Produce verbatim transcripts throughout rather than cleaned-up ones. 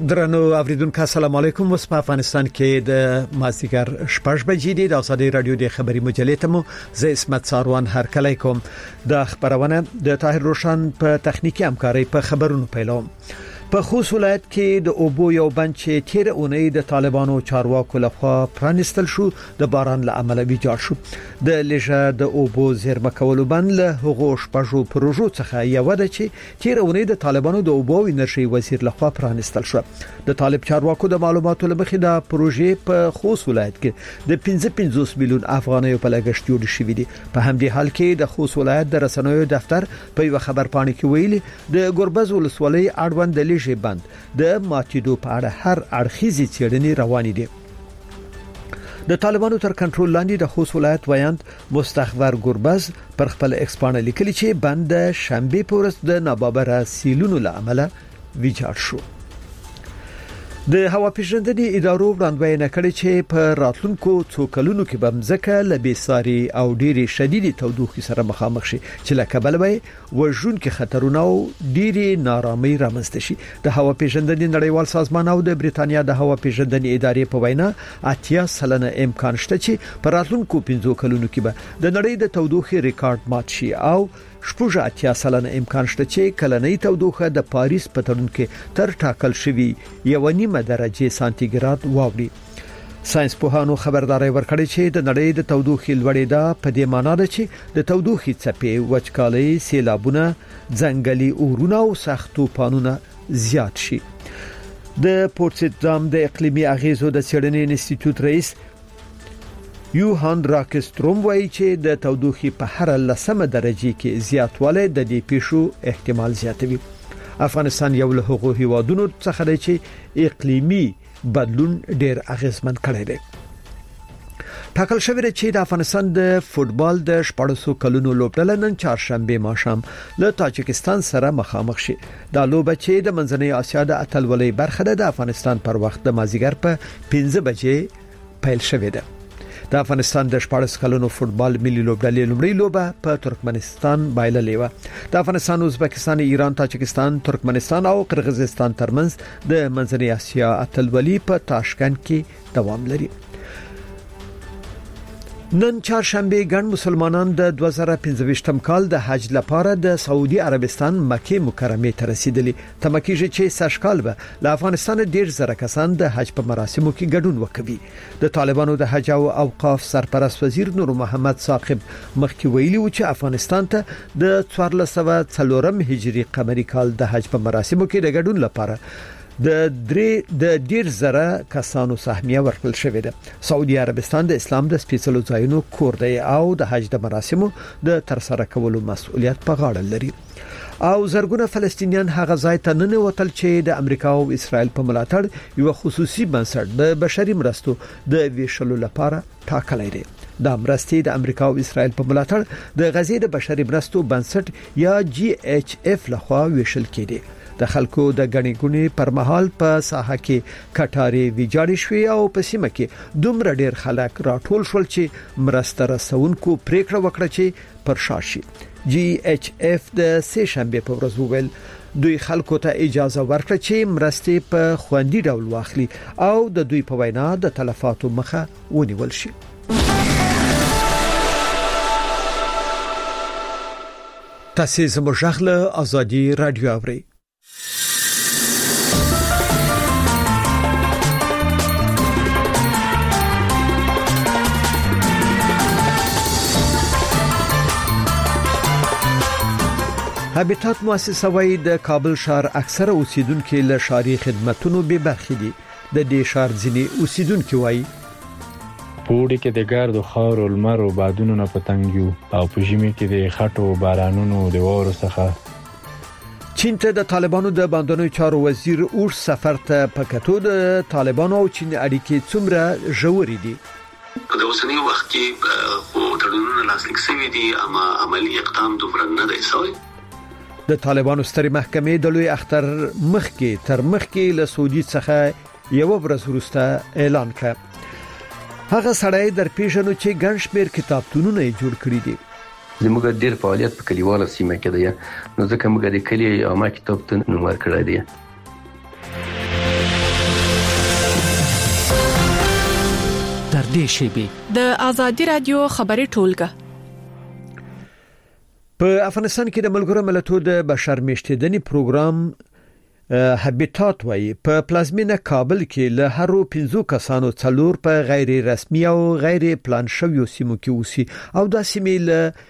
درنو اوریدونکو السلام علیکم. وس په افغانستان کې د مازیګر شپږ بجې دي. د ازادي رادیو د خبري مجلې ته مو زه اسمت ساروان هر کله کوم. د خبرونه د طاهر روشن په تخنیکی همکاري په خبرونو پیلوم. په خوست ولایت کې د اوبو یو بند چې تیر اونۍ د طالبانو چارواکو لخوا پرانستل شو د باران له امله ویجاړ شو. د لږه د اوبو زیرمه کولو بند له هغو شپږو پروژو څخه یو ده چې تیر اونۍ د طالبانو د اوبو انرژي وزیر لخوا پرانستل شو. د طالب چارواکو د معلوماتو لمخې د پروژې په خوست ولایت کې د پنځه پنځوس میلیون افغانیو په لګښت جوړ شوې دي. په همدې حال کې د خوست ولایت د رسنیو دفتر په یو خبر پاڼه کې ویلي د ګربز ولسوالۍ اړوند د لږه بند د ماتیدو په اړه هر اړخیزي څېړنې روانې دي. د طالبانو تر کنټرول لاندې د خوست ولایت ویاند مستخور ګربز پر خپل ایکسپانه لیکلي چې بند شنبه په ورځ د نابابره سیلونو له امله ویجاړ شو. د هوا پیژندنې ادارو وړاندوینه کړې چې په راتلونکو څو کلونو کې به مځکه له بېساري او ډېری شدیدي تودوخې سره مخامخ شي چې لکه بل وي وژونکو خطرونه او ډېری نارامۍ رامنځته شي. د هوا پیژندنې نړیوال سازمان او د بریتانیا د هوا پیژندنې ادارې په وینا اتیا سلنه امکان شته چې په راتلونکو پنځو کلونو کې به د نړۍ د تودوخې ریکارډ مات شي او شپږ اتیا سلنه امکان شته چې کلنۍ تودوخه د پاریس په تړون کې تر ټاکل شوی یو نیمه درجه سانتیګراد واوړي. ساينس پوهانو خبرداري ورکړې چې د نړۍ د تودوخې لوړېدا په دې معنی ده چې د تودوخې څپې وچکالي سیلابونه ځنګلي اورونه او سخت طوفانونه زیات شي. د پورتسدام د اقلیمي اغیزو د څېړنې انسټیټیوټ رئیس یوهان راکستروم وایي چې د تودوخې په هر لسمه درجه کې زیاتوالی د دې پیښو احتمال زیاتوي. افغانستان یو له هغو هیوادونو څخه دی چې اقلیمي بدلون ډېر اغیزمن کړی دی. ټاکل شوی دی چې د افغانستان د فوتبال د شپږ کلونو لوبډله نن چهارشنبه ماښام له تاجکستان سره مخامخ شي. دا لوبه چې د منځنۍ اسیا د اتلولۍ برخه ده د افغانستان پر وخت د مازیګر په پنځه بجې پیل شوې ده. د افغانستان د شپږ کلونو فوتبال ملي لوبډلې لومړی لوبه په ترکمنستان بایللې و. د افغانستان، ازبکستان، ایران، تاجکستان، ترکمنستان او قرغیزستان ترمنځ د منځنۍ اسیا اتلولي په تاشکند کې دوام لري. نن چهارشنبه ګڼ مسلمانان د دوه زره پنځه کال د حج لپاره د سعودي عربستان مکه مکرمه ته رسیدلي. تمکیږي چې سشکال به له افغانستان ډیر زره کسان د حج په مراسمو کې ګډون وکوي. د طالبانو د حج او اوقاف سرپرست وزیر نور محمد ثاقب مخکې ویلي و چې افغانستان ته د څوارلس سوه څلورم هجري قمري کال د حج په مراسمو کې د ګډون لپاره د درې د ډیر زره کسانو سهمیه ورکړل شوې ده. سعودي عربستان د اسلام د سپېڅلو ځایونو کور دی او د حج د مراسمو د ترسره کولو مسؤلیت په غاړه لري. او زرګونه فلسطینیان هغه ځای ته ننوتل چې د امریکا او اسرائیل په ملاتړ یو خصوصي بنسټ د بشري مرستو د ویشلو لپاره ټاکلی دی. د مرستې د امریکا او اسرائیل په ملاتړ د غزې د بشري مرستو بنسټ یا جی ایچ اف لخوا ویشل کېدی. د خلکو د غنی ګونی پر مهال په ساحه کې کټاري ویجاړې شوې او په سیمه کې دومره ډیر خلک راټول شول چې مرسته رسونکو پریکړه وکړه چې پر شاشي. جی ایچ اف د سه شنبه په ورځ وویل دوی خلکو ته اجازه ورکړه چې مرستې په خوندي ډول واخلي او د دوی په وینا د تلفاتو مخه ونیول شي. تاسو زموږ غږ ازادي رادیو اورئ. هابیټات مؤسسه وایي د کابل ښار اکثره اوسیدونکو له ښاري خدماتو به برخې دي. د دې ښار ځینې اوسیدونکو وایي پوړې کې د ګرد او خاور او لمر او بادونو نه پتنګ یو او په ژمي کې د خټو بارانونو د وورو څخه. چین ته د طالبانو د باندنوي چارو وزیر اور سفر ته پکاتو د طالبانو او چین اړیکې څومره ژورې دي. په اوسنی وخت کې او تړونونه لاسلیک شوي دي اما عملی اقدام دومره نه دی شوی. د طالبانو سترې محکمې د لوی اختر مخکې تر مخکې له سعودي څخه یو ورځ وروسته اعلان کړ. هغه سړی در پیژنو چې ګڼ شمېر کتابتونونه جوړ کړي دي. زموږ ډېر فعالیت په کلیواله سیمه کې دی، نو ځکه موږ د کلی عامه کتابتون نوم ورکړی دی. نږدې شي. د آزادي رادیو خبري ټولګه. په افغانستان کې د ملګرو ملتونو د بشر میشتېدنې پروګرام هابیتات وایي په پلازمینه کابل کې له هرو پنځو کسانو څلور په غیر رسمي او غیر پلان شویو سیمو کې اوسي او د سیمې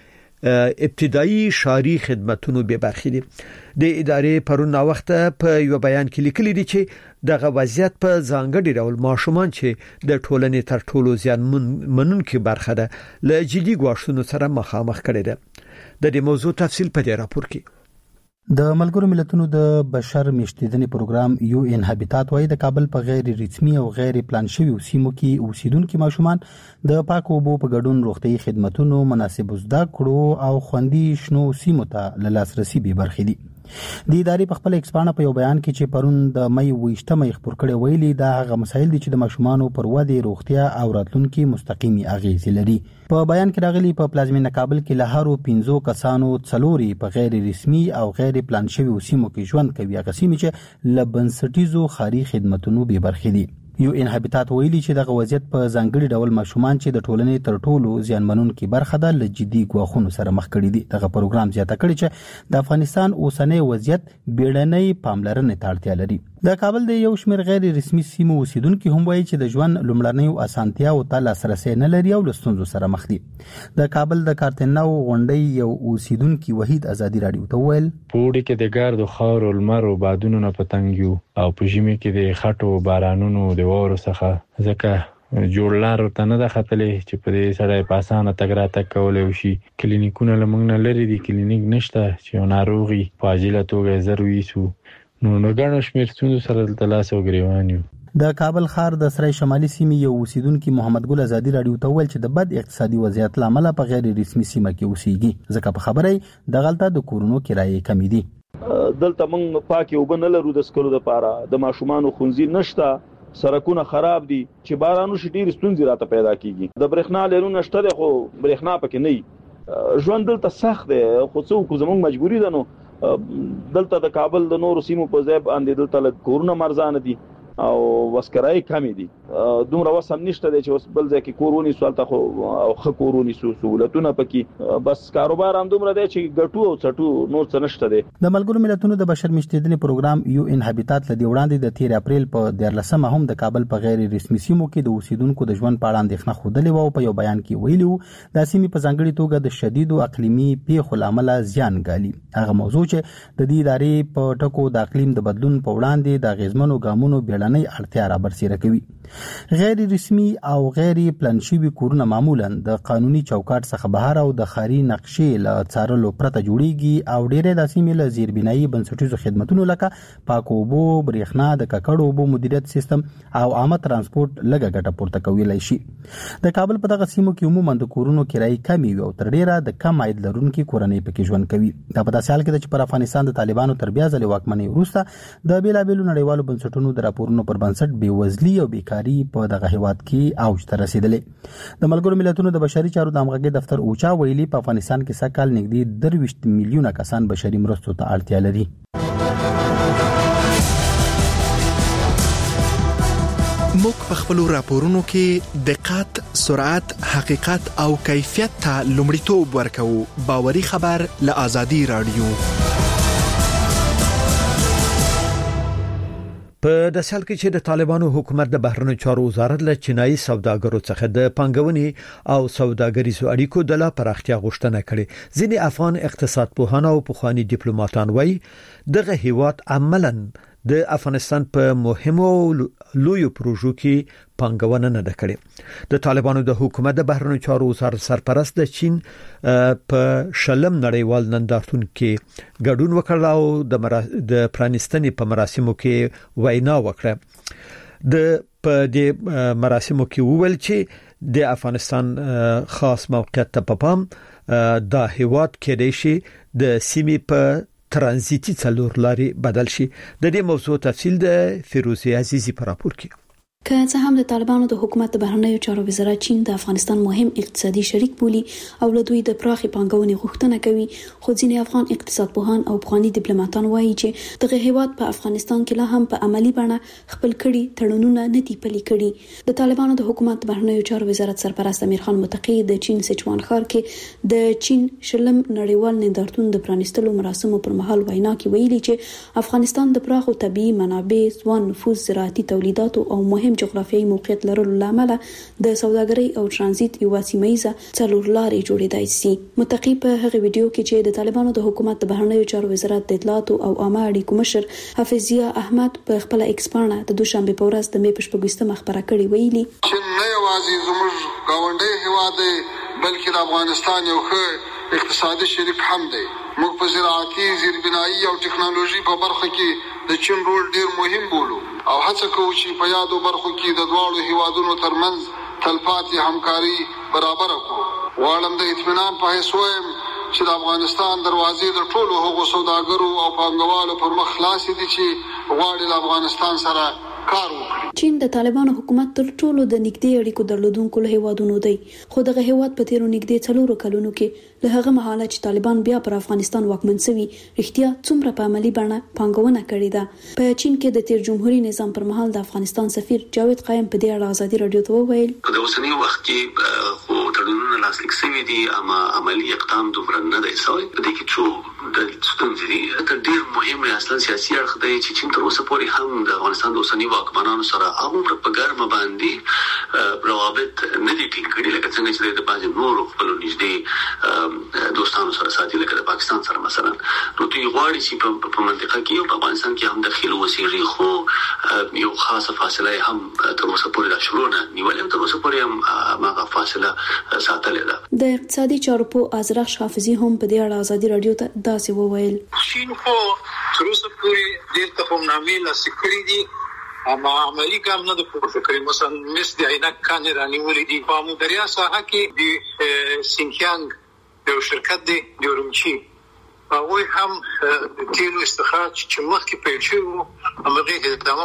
له ابتدایي شاري خدماتونو به برخې دي. د ادارې پرون وخت په یو بیان کې لیکلي دي چې دغه وضعیت په ځانګړي ډول ماشومان چې د ټولنې تر ټولو زیان منونکي برخه ده له جدي ګواښونو سره مخامخ کړي ده. د دې موضوع تفصیل په دې راپور کې. د ملګرو ملتونو د بشر میشتېدنې پروګرام یو ان هابیتات وايي د کابل په غیر رسمي او غیر پلان شوی سیمو کې اوسیدونکو ماشومان د پاکو اوبو په ګډون روغتيایي خدماتونو مناسب زده کړو او خوندي شنو سیمو ته لاسرسي به برخې دي. د ادارې په خپل ایکسپانه په یو بیان کې چې پرون د مې ویشتمې خبر کړي ویلي دا هغه مسایل دي چې د ماشومان پر ودې روغتیا او راتلونکي مستقیمي اغیز لري. په بیان کې راغلي په پلازمینه کابل کې له هرو پنځو کسانو څلوري په غیر رسمي او غیر پلان شوی سیمو کې ژوند کوي، هغه سیمې چې لبنسټیزو خاري خدماتونو به برخې دي. یو ان هابیتات ویلي چې دغه وضعیت په ځانګړي ډول ماشومان چې د ټولنې تر ټولو زیانمنونکي برخه ده له جدي ګواښونو سره مخ کړي دي. دغه پروګرام زیاته کړي چې د افغانستان اوسنۍ وضعیت بیړنۍ پاملرنې ته اړتیا لري. د کابل د یو شمېر غیر رسمي سیمو اوسیدونکو هم وایي چې د ژوند لومړنیو اسانتیاو ته لاسرسي نه لري او له ستونزو سره مخ دي. د کابل د کارتنو غونډې یو اوسیدونکو وحید آزادي رادیو ته ویل پوری کې د ګرد او خاور او لمر او بادونو نه پتنګیو او په ژمي کې د خټو بارانونو د وورو څخه ځکه جوړ لار ته نه د خطلې چې په دې سره په اسانه تګ راتګ کولای شي. کلینیکونه لمنګ نه لري، دي کلینیک نشته چې ناروغي په عاجله توګه ضروري سو نو نو ګڼ شمېر څومره سره د لاس او ګریوان یو. د کابل ښار د سرای شمالي سیمې یو اوسیدونکو محمد ګل آزادي رادیو ته ویل چې د بد اقتصادي وضعیت لامل په غیر رسمي سیمه کې اوسېږي، ځکه په خبرې د غلطه د کورونو کرایې کمی دي. دلته موږ پاکي وبن لرو د سکلو لپاره، د ماشومان خونځي نشته، سرکونه خراب دي چې بارانو شډیر ستونزې راته پیدا کیږي. د برېښنا لرونه شته خو برېښنا پکې نه. ژوند دلته سخت دی خو څوک زموږ مجبوری ده. نو دلته د کابل د نورو سیمو په ځای باندې دلته له کورونه مرزانه دي او وسکرای کمی دي. دومره وسم نشته دی چې بل ځای کې کورونی سوالته خو او خ کورونی سہولتونه پکې بس کاروبار هم دومره دی چې ګټو او څټو نور څه نشته دی. د ملګرو ملتونو د بشر میشتېدنې پروګرام یو ان هابیتات لدی وړاندې د تیر اپریل په دیارلسمه هم د کابل په غیر رسمي سیمو کې د اوسیدونکو د ژوند په اړه اندېښنه خوده او په یو بیان کې ویلي وو د سیمې په ځانګړي توګه د شدیدو اقلیمي پیښو لامل زیان ګالي. هغه موضوع چې د دې ادارې په ټکو د اقلیم د بدلون په وړاندې د غیزمنو ګامونو بیړنۍ اړتیا را برسېره کوي. غیر رسمي او غیر پلان شوی کورونه معمولا د قانوني چوکاټ څخه بهر او د خاري نقشې له څارلو پرته جوړیږي او ډېرې د سیمې له زیربنایي بنسټیزو خدماتونو لکه پاکو اوبو، برېښنا، د ککړو اوبو مدیریت سیستم او عامه ترانسپورت لږه ګټه پورته کولی شي. د کابل په دغه سیمو کې عموما د کورونو کرایې کمې وي او تر ډېره د کم عاید لرونکي کورنۍ پکې ژوند کوي. دا په داسې حال کې ده چې پر افغانستان د طالبانو تر بیا ځلې واکمنۍ وروسته د بېلابېلو نړیوالو بنسټونو د راپورونو پر بنسټ بېوزلي او بیکاري په دغه هیواد کې اوج ته رسیدلې. د ملګرو ملتونو د بشري چارو د همغږۍ دفتر اوچا ویلي په افغانستان کې سږ کال نږدې درویشت میلیونه کسان بشري مرستو ته اړتیا لري. موږ په خپل راپورونو کې دقت، سرعت، حقیقت او کیفیت ته لومړیتوب ورکوو. باوري خبر له آزادي رادیو. په د سال کې چې د طالبانو حکومت د بهرنیو چارو وزارت له چینایي سوداګرو څخه د پنګونې او سوداګریزو اړیکو د لا پراختیا غوښتنه کړې. ځینې افغان اقتصاد پوهان او پخوانی ډیپلوماټان وایي دغه هیواد عملاً د افغانستان په مهمو لویو پروژو کې پنګونه نه ده کړې. د طالبانو د حکومت د بهرنیو چارو وزارت سرپرست د چین په شلم نړیوال نندارتون کې ګډون وکړ او د د پرانیستنې په مراسمو کې وینا وکړه. د په دې مراسمو کې وویل چې د افغانستان خاص موقعیت ته په پام دا هیواد کېدای شي د سیمې په ترانزیتي څلور لاري بدل شي. د دې موضوع تفصیل د فیروزی عزیزی پر راپور کې. که څه هم د طالبانو د حکومت د بهرنیو چارو وزارت چین د افغانستان مهم اقتصادي شریک بولي او له دوی د پراخي پانګونې غوښتنه کوي، خو ځینې افغان اقتصاد پوهان او افغاني ډیپلوماټان وایي چې دغه هیواد په افغانستان کې لا هم په عملی بڼه خپل کړي تړونونه نه دي پلي کړي. د طالبانو د حکومت د بهرنیو چارو وزارت سرپرست امیر خان متقی د چین سچوان ښار کې د چین شلم نړیوال نندارتون د پرانیستلو مراسمو پر مهال وینا کې ویلي چې افغانستان د پراخو طبيعي منابع، ځوان نفوذ، زراعتي تولیداتو او مهم جغرافیایي موقعیت لرلو لامل د سوداګرۍ او ترانزیت یو سیمایزه څلور لارې جوړېدای شي. متقی په هغه ویډیو کې چې د طالبانو د حکومت د بهرنیو چارو وزارت د اطلاعات او عامه اړیکو مشر حافظ ضیا احمد په خپل ایکسپانه د دوشنبه په ورځ د مې پښپګسته مخبره کړې ویلي چې نه یوازې زموږ گاونډي هیواد بلکې د افغانستان یو ښه اقتصادي شریک هم دی. موږ په زراعتي، زیربنایي او ټکنالوژي په برخه کې د چین رول ډیر مهم بولو او هڅه کوو چې په یادو برخو کې د دواړو هیوادونو ترمنځ تلپاتې همکاري برابر کړو. غواړم د اطمینان په حیث وایم چې د افغانستان دروازې د ټولو هغو سوداګرو او پانګوالو پر مخ خلاصې دي چې غواړي له افغانستان سره کار وکړي. چین د طالبانو حکومت تر ټولو د نږدې اړیکو درلودونکو له هیوادونو دی، خو دغه هیواد په تیرو نږدې څلورو کلونو کې له هغه مهاله چې طالبان بیا پر افغانستان واکمن شوي رښتیا څومره په عملی بڼه پانګونه کړې ده. په چین کې د تیر جمهوریت نظام پر مهال د افغانستان سفیر جاوید قائم په دې اړه ازادي رادیو ته وویل په اوسنی وخت کې خو تړونونه لاسلیک شوي دي اما عملی اقدام دومره نه دی شوی. په دې کې څو د ستونزې دي. تر ډیر مهمه اصلا سیاسي اړخ دی چې چین تر اوسه پورې هم د افغانستان د اوسنی واکمنانو سره هغه په ګرمه باندې روابط نه دي ټینګ کړي لکه څنګه چې د بعض نورو خپل نږدې دوستانو سره ساتي لکه د پاکستان سره مثلا. نو دوی غواړي چې په منطقه کې او په افغانستان کې هم داخلي وسیږي، خو یو خاصه فاصله هم تر اوسه پورې لا شروع نه نیولې، تر اوسه پورې هم هغه فاصله ساتلې ده. د اقتصادي چارو په ازرخ حافظي هم په دې اړه ازادي رادیو ته داسې وویل چین خو تر اوسه پورې ډېر تفاهمنامې لاسلیک کړي دي اما عملی کار نه د پورته کړی. مثلا مس د عینک کان رانیولې دي په مدریا ساحه کې د سینکیانګ یو شرکت دی د اورمچی هغه هم د تیلو استخراج چې مخکې پیل شو هغه ادامه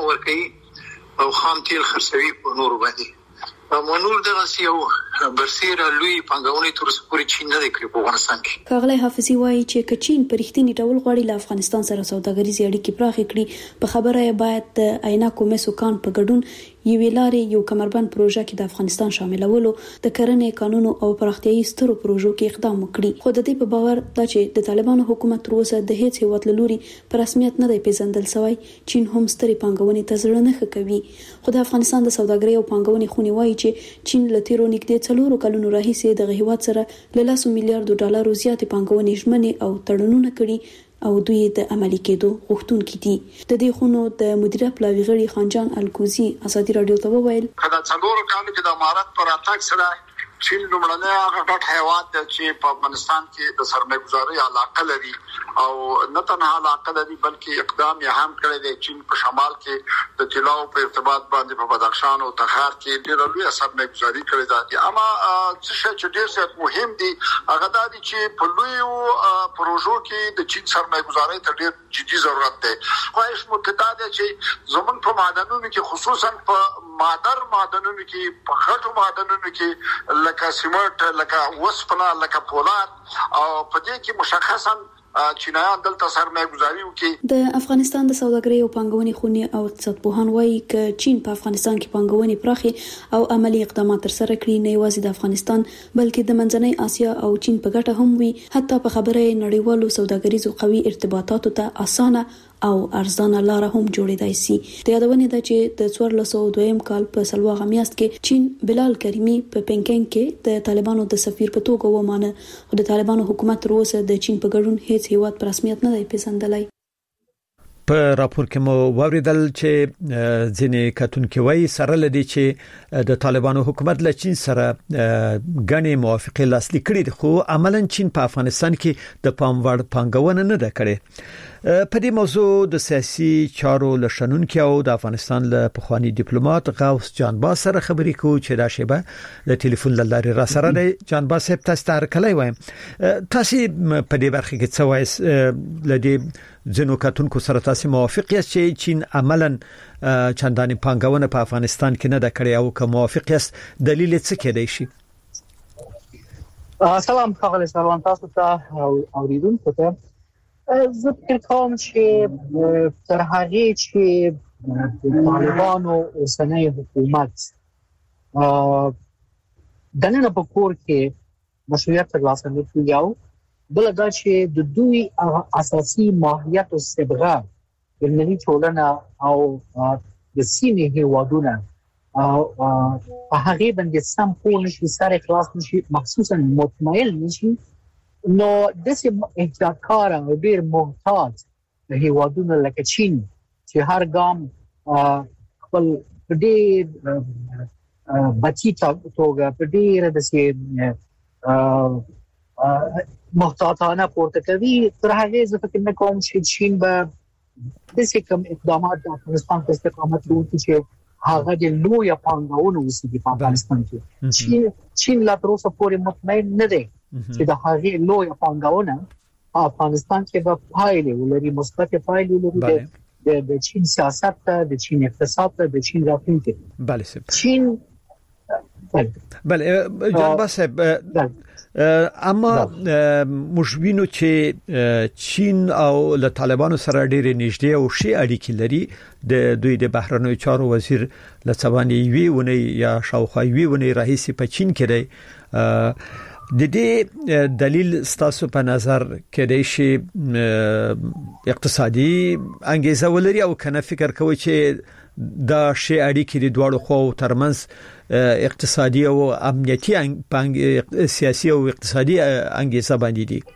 ورکړي او خام تیل خرڅوي په نور باندې. منور دغه یو برسیره لوی پنګاونې تر اوسه پورې چین نه دی کړی په افغانستان کې. ښاغلی حافظي وایي چې چین په رښتیني ډول غواړي له افغانستان سره سوداګریزې اړیکې پراخې کړي، په خبره یې باید د عینکو مسو کان په ګډون یوې لارې یو کمربند پروژه کې د افغانستان شاملولو، د کرنې قانون او پراختیايي سترو پروژو کې اقدام وکړي. خو د دې په باور دا چې د طالبانو حکومت تر اوسه د هیڅ هیواد له لوري په رسمیت نه دی پیژندل شوی، چین هم سترې پانګونې ته زړه نه ښه کوي. خو د افغانستان د سوداګرۍ او پانګونې خونې وایي چې چین له تیرو نږدې څلورو کلونو راهیسې دغه هیواد سره له لسو میلیارډو ډالرو زیاتې پانګونې ژمنې او تړونونه کړي او دوی د عملي کېدو غوښتونکي دي. د دې خونو د مدیریت پلاوي غړي خانجان الکوزي ازادي رادیو ته وویل کله څلورو کالو کې د امارات پر اتاک سره چین لومړنی هغه ډټ هیواد چې په افغانستان کې د سرمایه‌ګذاري علاقه لري او نه تنها علاقه لري بلکې اقدام یې هم کړی دی. چین په شمال کې د طلاو په ارتباط باندې په بدخشان او تخار کې ډېر لوی سرمایه‌ګذاري کړې ده. اما څه شی چې ډېر زیات مهم دي هغه دا دي چې په لوی پروژو کې د چین سرمایه‌ګذاري ته ډېر جدي ضرورت دی. خواهش متدا ده چې زمونږ په معدنونو کې خصوصا په مادر معدنونو کې په غټو معدنونو کې لکه سیمنټ، لکه وسپنه، لکه پولاد او په دې کې مشخصا چینایان دلته سرمایه‌ګذاري وکړي. د افغانستان د سوداګرۍ او پانګونې خونې او اقتصاد پوهان وایي چې چین په افغانستان کې پانګونې پراخي او عملی اقدامات ترسره کړي، نه یوازې د افغانستان بلکې د منځنۍ اسیا او چین په ګټه هم وي. حتی په خبره یې نړیوالو سوداګریزو قوي ارتباطاتو ته اسانه او ارزانه لار هم جوړېدای شي. د یادونې ده چې د څوارلس سوه دویم کال په سلواغه میاشت کې چین بلال کریمی په پینګینګ کې د طالبانو د سفیر په توګه ومانه، خو د طالبانو حکومت تر اوسه د چین په ګډون هیڅ هیواد په رسمیت نه دی پیژندلی. په راپور کې مو واوریدل چې ځینې کتونکو وایي سره لدی چې د طالبانو حکومت له چین سره غني موافقه لاسلیک کړي، خو عملاً چین په افغانستان کې د پام وړ پانګونه نه ده کړې. په دې موضوع د سیاسي چارو لشنونکو او د افغانستان له پخوانی ډیپلوماټ غوث جانباز سره خبرې کوو چې دا شیبه د ټلیفون لارې را سره دی. جانباز صاحب تاسو ته کله وایم تاسو په دې برخه کې څه وایي لدې ځینو کتونکو سره تاسو موافق یاست چې چین عملاً چنداني پانګونه په افغانستان کې نه د کړې او که موافق یاست دلیل څه کېدای شي؟ سلام خالص سلام تاسو ته اوریدونکو ته. زه فکر کوم چې تر هغه چې طالبانو اوسنۍ حکومت دنه په کور کې مشروعیت ترلاسه نه کړو، بل دا چې د دوی اساسي ماهیت او صبغه د ملي ټولنه او د سیمې هیوادونه او په هغه باندې سم پوه نشي سره خلاص نشي مخصوصا مطمئن نشي، نو داسې احتیاطکار او ډیر محتاط هیوادونه لکه چین چې هر ګام خپل ډیر بچی توګه په ډیر داسې محتاطانه پورته کوي. تر هغه زه فکر نه کوم چې چین به داسې کوم اقدامات د افغانستان په استقامت وکړي چې هغه د لوی پانګونو وسیږي په افغانستان کې. چین چین لا تر اوسه پورې مطمئن نه دی چې د هغه لوی پانګونه په افغانستان کې به پایلې ولري، مثبت پایلې ولري د چین سیاست ته، د چین اقتصاد ته، د چین راتلونکي. بله صاحب. چین بله جناب صاحب، اما موږ وینو چې چین او له طالبانو سره ډېر نږدې او شي اړیکې لري. د دوی د بهرنیو چارو وزیر لڅوانی وی ونی یا شاوخوا وی ونی رئیس په چین کې دی. د دې دلیل ستاسو په نظر کې دی چې اقتصادي انګیزه ولري او کنه فکر کوي چې دا شی اړیکې د دوړو خو ترمنځ اقتصادي او امنیتي سیاسي او اقتصادي انګیزه باندې دي؟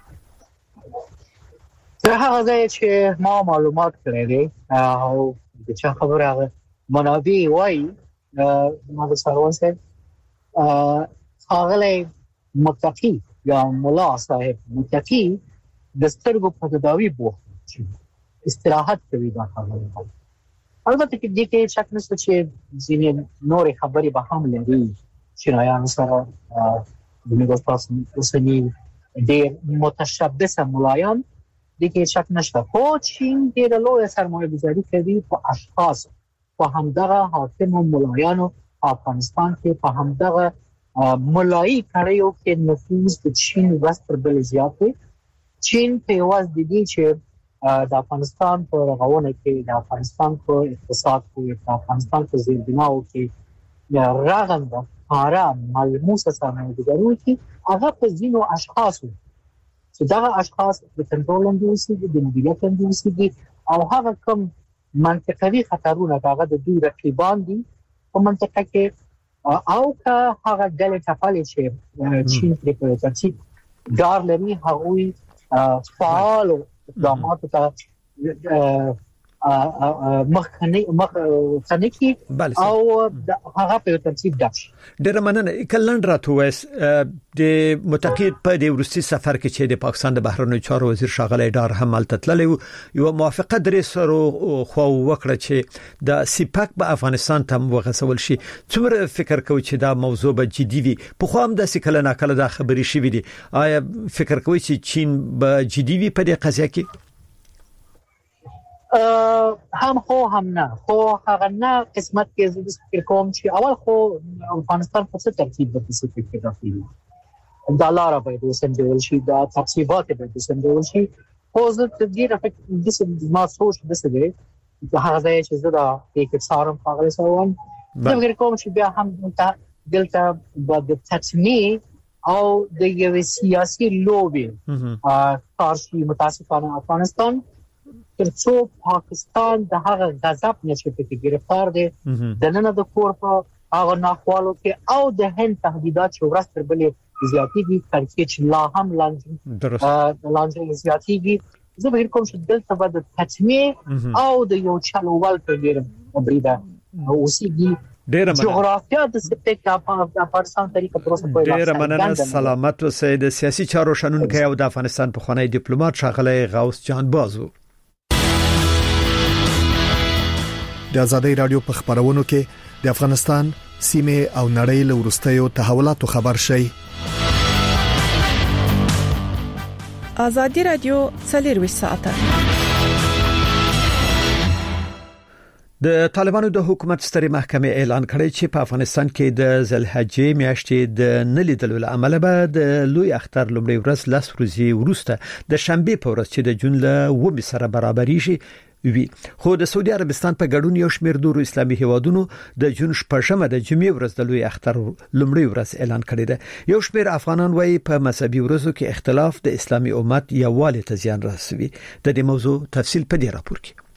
تر هغه ځای چې ما معلومات کړی دي او چې خبره هغه منابع وایي ما د سروان صاحب هغه متقی یا مولا صاحب متقی د سترګو په تداوی بوخت استراحت کوي دا خبره. البته کې دې کې شک نشته چې ځینې نورې خبرې به هم لري چې رايان سره د نګوستاسو اوسنی ډېر متشبث ملایان، دې کې شک نشته. خو چین ډېر لوی سرمایه گذاري کوي په اشخاص په همدغه حاکم ملایانو افغانستان کې، په همدغه ملایي کړیو کې نفوذ د چین وستر بل زیات دی. چین په واز د دې چې د افغانستان په رغونه کې، د افغانستان په اقتصاد کې، د افغانستان په زیربناو کې راغنده کارا ملموسه سرمایه گذاري کې هغه په ځینو اشخاصو چې دا اشخاص د کنټرول اندوسي د مدیریت اندوسي او هغه کوم منطقوي خطرونه هغه د دوی رقیبان دي په منطقه کې او که هغه ډلې ټاپلې چې چین په ترتیب دار لري هغه فعال اقدامات ته مخکنی مخکنی کی او هغه په ترتیب داش. ډېر مننه. کلند راتوس د متقید په د روسي سفر کې چې د پاکستان د بهرنیو چارو وزیر شاغلی ډار هم ملتتللی یو موافقه درې سره خو وکړه چې د سیپاک په افغانستان ته وغسول شي. څومره فکر کوي چې دا موضوع به جدي وي؟ په خو هم د سکل نه کله دا خبري شي وي. آیا فکر کوي چې چین به جدي وي په دې قضیه کې؟ هم خو هم نه. خو هغه نه قسمت کې زه فکر کوم چې اول خو افغانستان په څه ترتیب د پسیفیک کې داخلي ډالر به د سنجول شي، د تقسیمات به د سنجول شي. خو زه د دې راځي د څه ما سوچ د څه دی د هغه ځای چې زه دا کې څارم هغه سوال زه فکر کوم چې بیا هم دلته د تطمیع او د یو سیاسي لوبي کارشي متاسفانه افغانستان ترڅو پاکستان د هغه غضب نشي په گرفتار دي د نن د کور په هغه ناخوالو کې او د هند تهدیدات چې ورځ تر بلې زیاتېږي ترڅو چې لا هم لاندې لاندې زیاتېږي. زه به کوم چې دلته به د تطمیع او د یو چلوول په ډیره بریده اوسېږي. ډیره مننه. جغرافیا د سپیک د افغانستان طریقه پر اوسه په ډیره مننه. سلامت اوسئ. د سیاسي چارو شنونکي او د افغانستان په خوني ډیپلوماټ شاغلی غوث جانباز. د ازادي رادیو په خبرونو کې د افغانستان سیمه او نړۍ له ورستیو تحولاتو خبر شي. ازادي رادیو څلور ساعته. د طالبانو د حکومت ستري محکمې اعلان کړی چې په افغانستان کې د ذوالحجې میاشتې د نلیدلو عمل به د لوی اختر لومړی ورځ لاس ورځي ورسته د شنبه په ورځ چې د جون له و سره برابرۍ شي وی خو د سعودي عربستان په ګډون یو شمېر دورو اسلامي هیوادونو د جون شپږمه د جمعې ورځ د لوی اختر لومړی ورځ اعلان کړی دی. یو شمېر افغانان وايي په مذهبي ورځو کې اختلاف د اسلامي امت یووالي ته زیان رسوي. د دې موضوع تفصیل په دې راپور کې.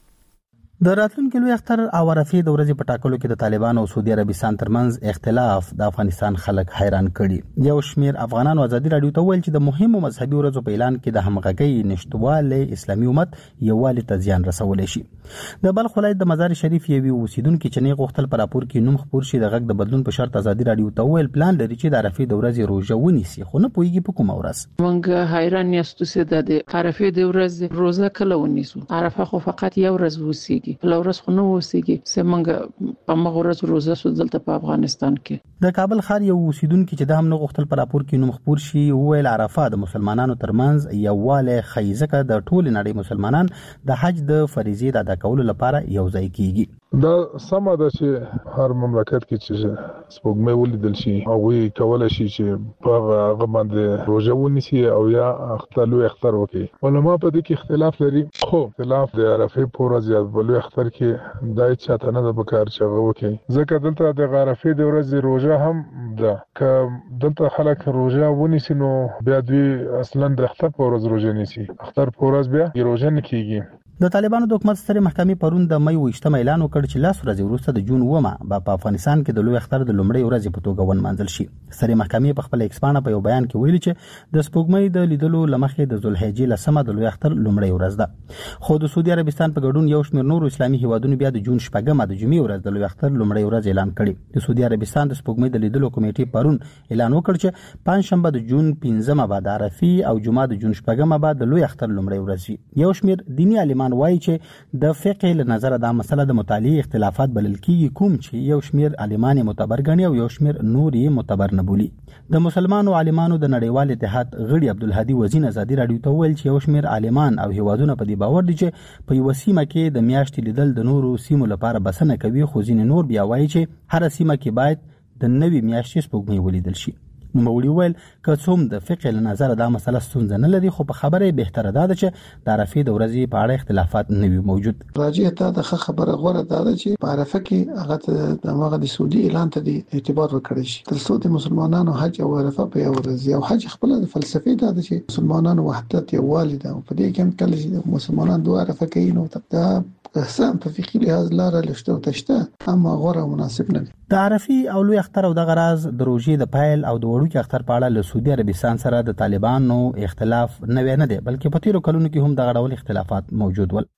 د راتلونکي لوی اختر او عرفه د ورځې په ټاکلو کې د طالبان او سعودي عربستان ترمنځ اختلاف د افغانستان خلک حیران کړي. یو شمېر افغانانو ازادي رادیو ته ویل چې د مهمو مذهبي ورځو په اعلان کې د همغږۍ نشټواله اسلامي امت یووالي ته زیان رسولای شي. د بلخ ولایت د مزار شریف یوې اوسیدونکو چې نه غوښتل پر راپور کې نوم خبر شي د غږ د بدلون په شرط ازادي رادیو ته ویل پلان لري چې د عرفه د ورځې روزه ونیسي خو نه پويږي په کومه ورځ. مونږ حیران یاستو چې د عرفه د ورځې روزه کله ونیسو. عرفه خو فقط یو ورځ وسیږي. بل ورځ خو نه وسیږي. سمنګ په مغه ورځ روزه سو دلته په افغانستان کې. د کابل ښار یو اوسیدونکو چې د هم نه غوښتل پر راپور کې نوم خبر شي ویل عرفه د مسلمانانو ترمنځ یوواله خیزکه د ټول نړۍ مسلمانان د حج د فریضې د ادا کولو لپاره یو ځای کیږي. دا سمه ده چې هر مملکت کې چې سپوږمۍ ولیدل شي او وی کولای شي چې په هغه باندې روزه ونیسي او یا اختلو اختر وکړي. علما په دې کې اختلاف لري خو اختلاف د عرفه پورا زیات بلو اختر کې دای چاته نه د بکار چغه وکړي. ځکه دلته د عرفه د ورځې روزه هم ده ک دلته خلک روزه ونیسي نو بیا دوی اصلا د اختر په ورځ روزه نیسي. اختر په ورځ بیا روزه نه کیږي. د طالبانو د حکومت ستري محکمې پرون د مې وشتم اعلان وکړ چې لاس ورځې وروسته د جون ومه په افغانستان کې د لوی اختر د لومړۍ ورځې په توګه ونمانځل شي. ستري محکمې په خپل ایکسپانه په یو بیان کې ویلي چې د سپوږمۍ د لیدلو لمخې د ذوالحجې لسمه د لوی اختر لومړۍ ورځ ده. خو د سعودي عربستان په ګډون یو شمېر نور اسلامي هیوادونو بیا د جون شپږمه د جمعې ورځ د لوی اختر لومړۍ ورځ اعلان کړي. د سعودي عربستان د سپوږمۍ د لیدلو کمیټې پرون اعلان وکړ چې پنځشنبه د جون پنځمه بعد عرفه او جمعه د جون شپږمه بعد د لوی اختر لومړۍ ورځ. یو شمېر دینی عالمان وایي چې د فقه له نظر دا مسله د مطالعه اختلافات بلل کیږي کوم چې یو شمېر عالمان معتبر ګڼي او یو شمېر نور یې معتبر نه بولي. د مسلمانانو عالمانو د نړیوال اتحاد غړي عبدالهادي وزین ازادي رادیو ته ویل چې یو شمېر عالمان او هیوادونه په دې باور دي چې په یو سیمه کې د میاشتې لیدل د نورو سیمو لپاره بسنه کوي خو ځینې نور بیا وایي چې هر سیمه کې باید د نوې میاشتې سپوږمۍ ولیدل شي. نو مولوی ویل که څوم د فقه له نظر دا مسله ستونزه نه لري خو په خبره بهتره ده چې د عرفه د ورځې په اړه اختلافات نه وي موجود. راجع ته د خبره غوړه ده چې په عرفه کې هغه د هغه د سعودي اعلان ته د اعتبار وکړي شي. تر څو د مسلمانانو حج او عرفه په یو ورځ او حج خپل د فلسفي ده چې مسلمانانو وحدت یو والده او په دې کې هم کله چې مسلمانان دوه عرفه کوي نو دا قسم په فقهي لحاظ لاره لشته او تشته اما غوړه مناسب نه دي. د عرفه او لوی اختر او د غراز د روزې د پایل او د وړوکی اختر په اړه له سعودي عربستان سره د طالبانو اختلاف نه نه دی بلکې په تیرو کلونو کې هم د غړول اختلافات موجود ول.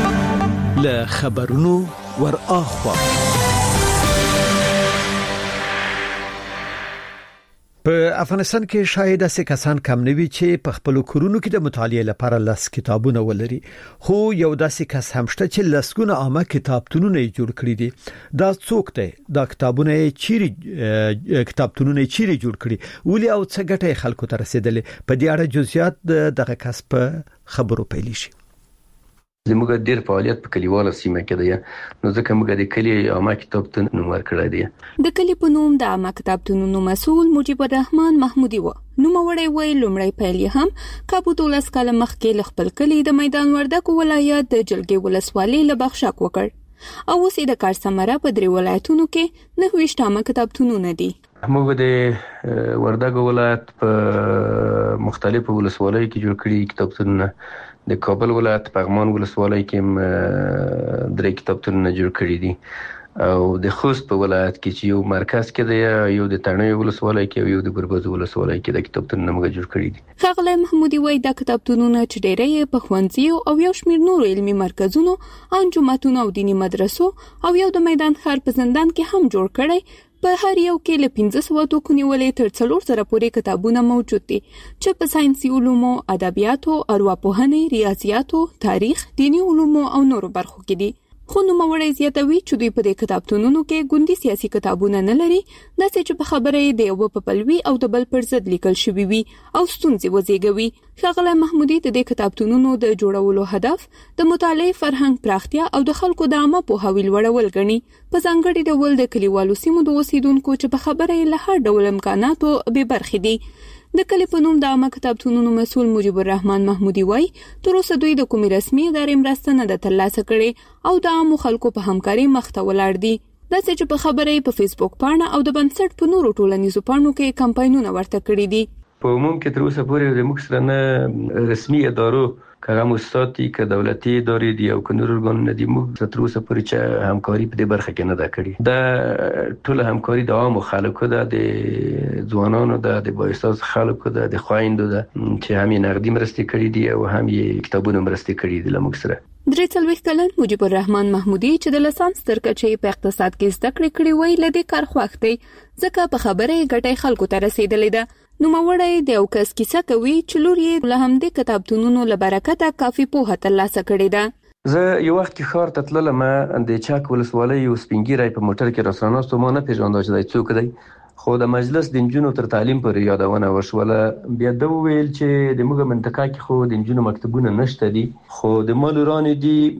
له خبرونو ور اخوا په افغانستان کې شاید اسې کسان کم نه وي چې په خپل کورونو کې د مطالعې لپاره لاس کتابونه ولري خو یو داسې کس هم شته چې لاسګونه عامه کتابتونونه جوړ کړی دي. دا څوک دی؟ دا کتابونه چیرې کتابتونونه چیرې جوړ کړی ولې او څه ګټه خلکو ته رسیدلې؟ په دې اړه جزئیات دغه کس په خبرو پیل شي. زموږ ډیر فعالیت په کلیواله سیمه کې دی نو ځکه موږ د کلی عامه کتابتون نوم ورکړی دی. د کلی په نوم د عامه کتابتونونو مسؤل مجيب الرحمن محمودي و نو مړی وای لومړی پیل هم کابو دولس کال مخکې ل خپل کلی د میدان وردګ ولایت د جلګي ولسوالۍ له بخښاک وکړ او اوس د کار سمره په درې ولایتونو کې نه ویشت عامه کتابتونونه دي. موږ د وردګ ولایت په مختلفو ولسوالۍ کې جوړ کړي کتابتونونه. د کابل ولایت پغمان ولسوالۍ کې درې کتابتونونه جوړ کړي دي او د خوست په ولایت کې چې یو مرکز کې دی یو د تڼیو ولسوالۍ کې یو د ګربز ولسوالۍ کې د کتابتونونه موږ جوړ کړي دي. ښاغلی محمودي وایي دا کتابتونونه چې ډېری په ښوونځیو او یو شمېر نورو علمي مرکزونو انجمنونو او دیني مدرسو او یو د میدان ښار په زندان کې هم جوړ کړي. په هر یو کې له پنځه سوه توکو نیولې تر څلور زره پورې کتابونه موجود دي چې په ساينسي علومو، ادبیاتو، ارواپوهنې، ریاضیاتو، تاریخ، دینی علومو او نورو برخو کې دي. خو نو موري زیاتوي چې دوی په دې کتابتونونو کې ګوندي سیاسي کتابونه نه لري د چې په خبره دی او په پلوي او د بل پر ضد لیکل شوی وي او ستونزې وزېږوي. ښاغلی محمودي د دې کتابتونونو د جوړولو هدف د مطالعې فرهنګ پراختیا او د خلکو د عامه پوهاوي لوړول ګڼي، په ځانګړي ډول د کلیوالو سیمو د اوسیدونکو چې په خبره له هر ډول امکاناتو بې برخې دي. د کلی په نوم د عامه کتابتونونو مسؤل مجيب الرحمن محمودي وایي تر اوسه دوی د کومې رسمي ادارې مرسته نه ده ترلاسه کړې او د عامو خلکو په همکارۍ مخته ولاړ دي. داسې چې په خبره په فیسبوک پاڼه او د بنسټ په نورو ټولنیزو پاڼو کې کمپاینونه ورته کړي دي. په عموم کې تر اوسه پورې د موږ سره نه رسمي ادارو که هم استادي که دولتي ادارې دي او که نور ارګانونه دي موږ تر اوسه پورې چې همکاري په دې برخه کې نه ده کړې. دا ټول همکاري د عامو خلکو ده، د ځوانانو ده، د بااحساس خلکو ده، د خویندو ده چې هم یې نقدي مرستې کړې دي او هم یې کتابونه مرستې کړې دي له موږ سره. درې څلوېښت کلن مجيب الرحمن محمودي چې د لسانس تر کچې په اقتصاد کې زده کړې کړې وای لدې کار خوښ دی ځکه په خبره ګټې خلکو ته رسیدلې ده. نو موري د یو کس کیسه کوي چې لور یې له همدې کتابتونونو له برکته کافي پوهه ترلاسه کړې ده. زه یو وخت کې ښار ته تللم، د چک ولسوالۍ یو سپین ږیری په موټر کې راسرناستو، ما نه پېژانده چې دی څوک دی، خو د مجلس د نجونو تر تعلیم پورې یادونه وشوله. بیا ده وویل چې د موږ منطقه کې خو د نجونو مکتبونه نشته دي، خو د ما لورانې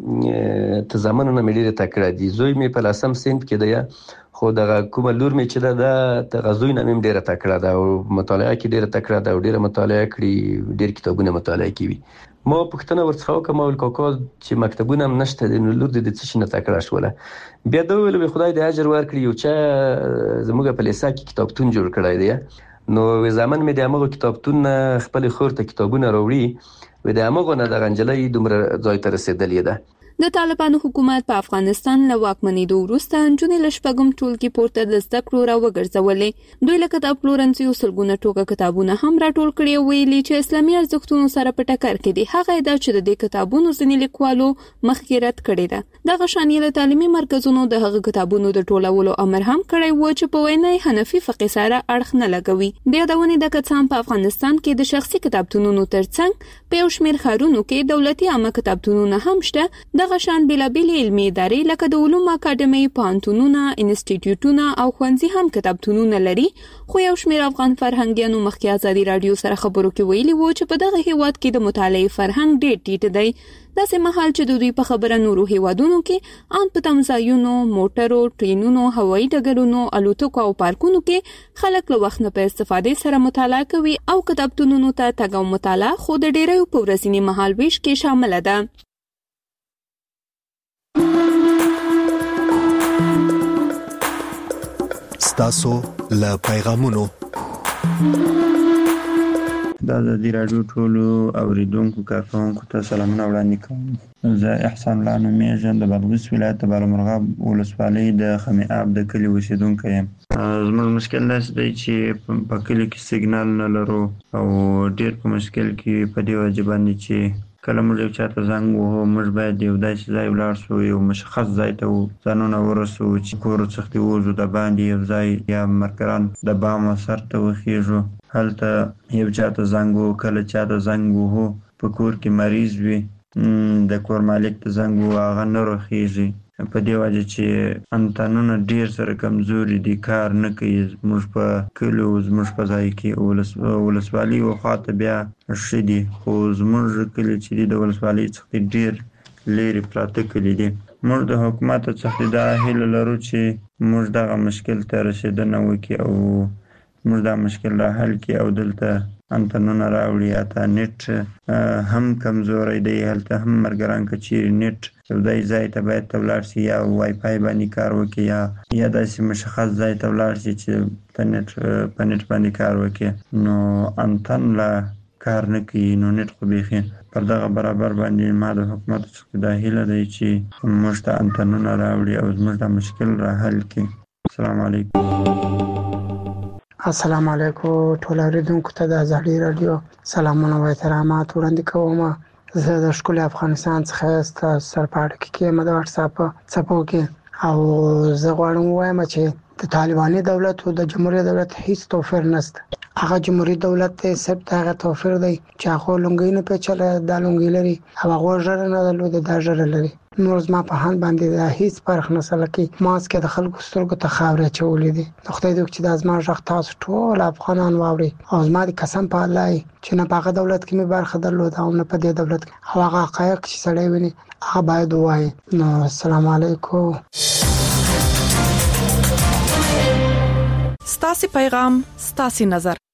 دي ته زمانونه مې ډېره تکړه دي. زوی مې په لسم صنف کې دی، خو دغه کومه لور مې چې ده د دغه زوی نه مې ډېره تکړه ده او مطالعه کې ډېره تکړه ده او ډېره مطالعه کړي، ډېر کتابونه مطالعه کوي. ما پوښتنه ورڅخه وکړه، ما ویل کاکا چې مکتبونه هم نشته دي نو لور دې د څه شي نه تکړه شوله؟ بیا ده وویل خدای دې اجر ورکړي، یو چا زموږ په لیسه کې کتابتون جوړ کړی دی، نو زمن مې د همغه کتابتون نه خپلې خور ته کتابونه راوړي و د همغه نه دغه نجلۍ دومره ځای ته رسېدلې ده. د طالبانو حکومت په افغانستان له واکمنېدو وروسته نجونې له شپږم ټولګي پورته د زده کړو راوګرځولې. دوی له کتاب پلورنځیو سلګونه ټوکه کتابونه هم راټول کړي او ویلي چې اسلامي ارزښتونو سره په ټکر کې دي. هغه ادعا چې د دې کتابونو ځینې لیکوالو مخکې رد کړې ده. دغه شان یې له تعلیمي مرکزونو د هغه کتابونو د ټولولو امر هم کړی و چې په وینا یې حنفي فقې سره اړخ نه لګوي. د یادونې د کڅام په افغانستان کې د شخصي کتابتونونو ترڅنګ په یو شمېر ښارونو کې دولتي عامه کتابتونونه هم شته. دغه شان بیلابېلې علمي ادارې لکه د علومو اکاډمۍ، پوهنتونونه، انسټیټیوټونه او ښوونځي هم کتابتونونه لري. خو یو شمېر افغان فرهنګیانو مخکې ازادي راډیو سره خبرو کې ویلي وو چې په دغه هیواد کې د مطالعې فرهنګ ډېر ټیټ دی. داسې مهال چې د دوی په خبره نورو هیوادونو کې ان په تمځایونو، موټرو، ټرینونو، هوایي ډګرونو، الوتکو او پارکونو کې خلک له وخت نه په استفادې سره مطالعه کوي او کتابتونونو ته تګ او مطالعه خو د ډېریو په ورځني مهال ویش کې شامل ده. ستاسو له پیغامونو دا د دې راډیو ټولو اوریدونکو کارکوونکو ته سلامونه وړاندې کوم. زه احسان الله نومیږم، د بادغیس ولایت د بالامرغاب ولسوالۍ د خمی آب د کلي اوسیدونکی یم. زموږ مشکل داسې دی چې په کلي کې سیګنال نه لرو او ډېر په مشکل کې په دې وجه باندې چې کله موږ یو چاته زنګ ووهو موږ باید یو داسې ځای ولاړ شو، یو مشخص ځای ته ځانونه ورسو چې کور څخه ووځو د باندې یو ځای یا مرکران د بام سر ته وخیږو، هلته یو چاته زنګ ووهو. کله چاته زنګ ووهو په کور کې مریض وي، د کور مالک ته زنګ ووهو هغه نه راخیږي په دې وجه چې انتنونه ډیر سره کمزوري دي، کار نه کوي. زموږ په کلیو زموږ په ځای کې ولسوالي وخواته بیا ښه دي، خو زموږ کلي چې دي د ولسوالۍ څخه ډیر لرې پراته کلي دي. موږ د حکومت څخه دا هیله لرو چې موږ دغه مشکل ته رسیدنه وکړي او موږ دا مشکل را حل کړي او دلته انتنونه راوړي. اته نت هم کمزوری دی، هلته هم مرګران که چیرې نت یو دای ځای ته باید ته ولاړ شي یا وای فای باندې کار وکړي یا یا داسې مشخص ځای ته ولاړ شي چې په نت په نت باندې کار وکړي. نو انتن لا کار نه کوي، نو نت خو بیخي پر دغه برابر باندې ما د حکومت څخه دا هیله دی چې موږ ته انتنونه راوړي او زموږ دا مشکل را حل کړي. السلام علیکم. السلام علیکم ټول اوریدونکو ته د ازادي رادیو سلامونه او احترامات وړاندې کوم. زه د ښکلي افغانستان څخه ستاسو سره په اړیکه کې یم د واتس اپ څپو کې او زه غواړم ووایم چې د طالباني دولت او د جمهوریت دولت هیڅ توپیر نشته. هغه جمهوریت دولت ته صرف هغه توپیر دی چې هغه لونګي نه پیچله د لونګي لري او هغه ژر نه درلود د ژر لري. نور زما په هان باندې د هیڅ فرق نه سلکي ماسک د خلکو سترګو ته خاورې چولې دي. خدای دې چې د ازما ژغ تاسو ټول افغانان واوري او زما د قسم په الله چې نه په دولت کې مې برخه درلود او نه په دې دولت کې هغه حقایق چې سړی ویني هغه باید وایي. نو السلام علیکم. ستاسو پیغام ستاسو نظر